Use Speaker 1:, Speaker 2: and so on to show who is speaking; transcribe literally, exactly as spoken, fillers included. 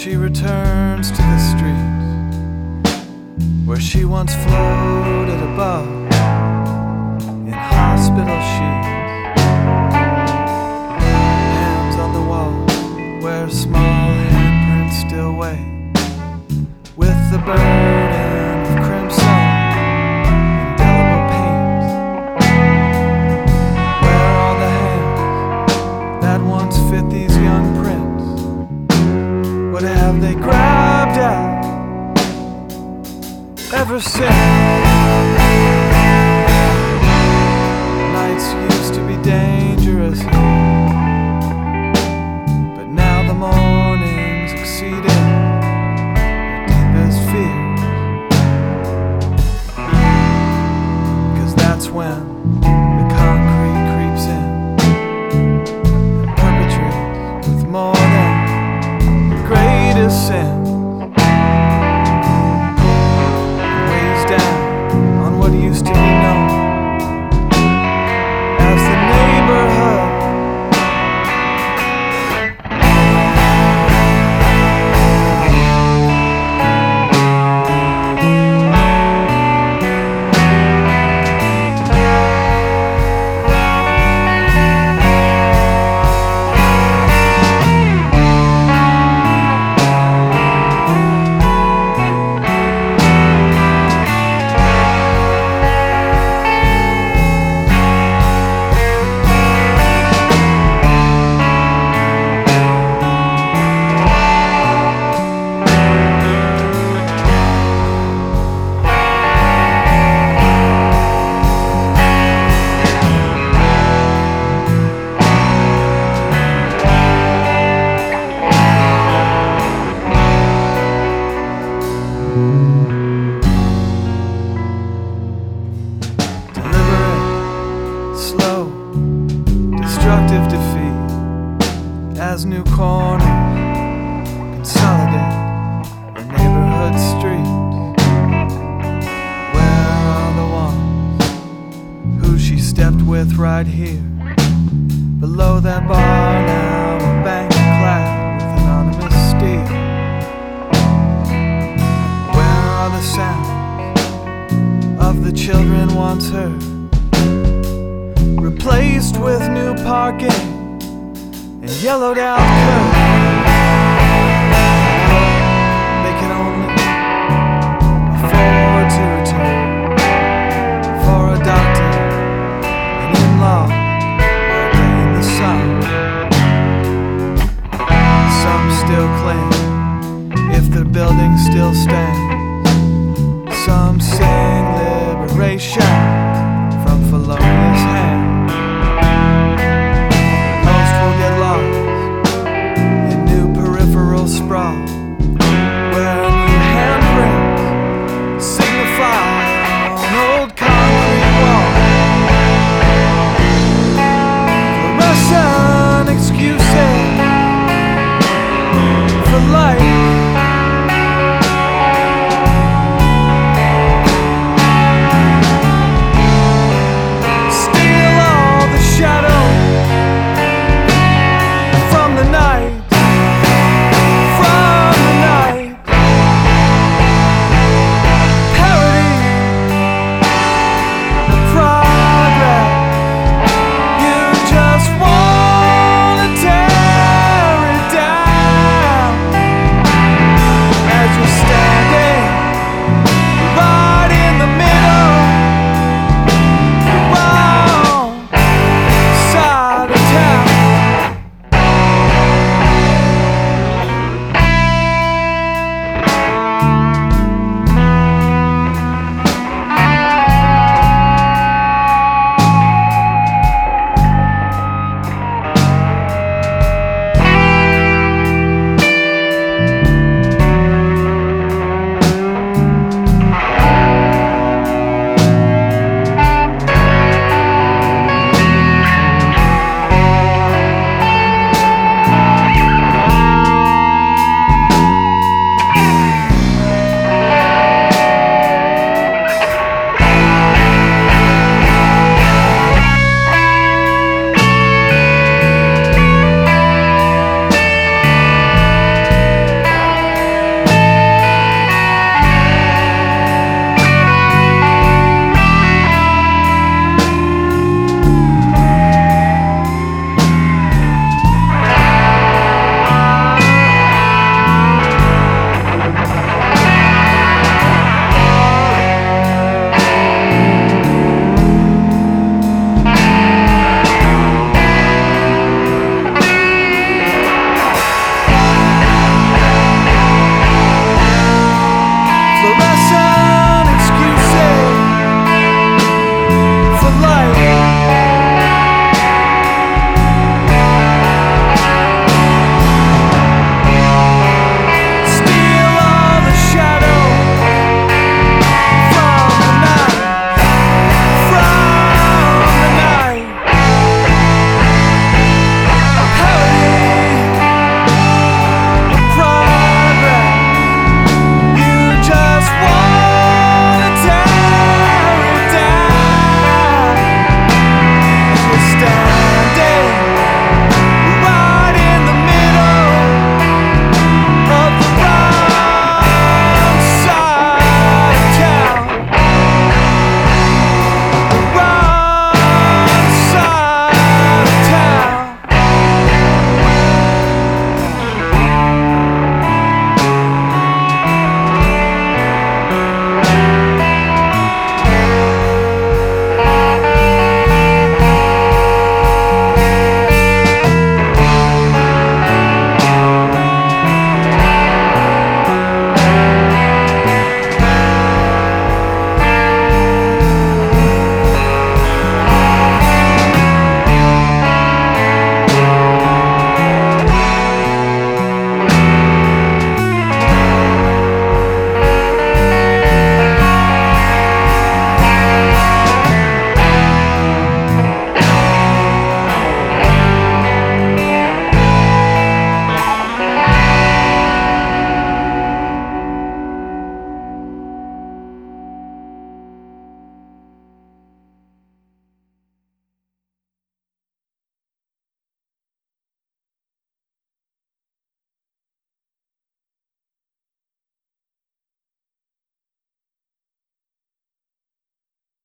Speaker 1: she returns to the street where she once floated above in hospital sheets. Hands on the wall where small handprints still wait, with the burden of crimson indelible paints. Where are the hands that once fit these young prints? What have they grabbed at ever since? Nights used to be dangerous here, but now the mornings exceeded their deepest fears. 'Cause that's when the concrete creeps in and perpetrates with more than greatest sin, weighs down on what used to be known as the neighborhood. Slow, destructive defeat as new corners consolidate the neighborhood streets. Where are the ones who she stepped with right here below that bar now, a bank clad with anonymous steel? Where are the sounds of the children once heard, replaced with new parking and yellowed out curbs? They can only afford to return for a doctor and in-law all day in the sun. Some still claim if the building still stands. Some sing liberation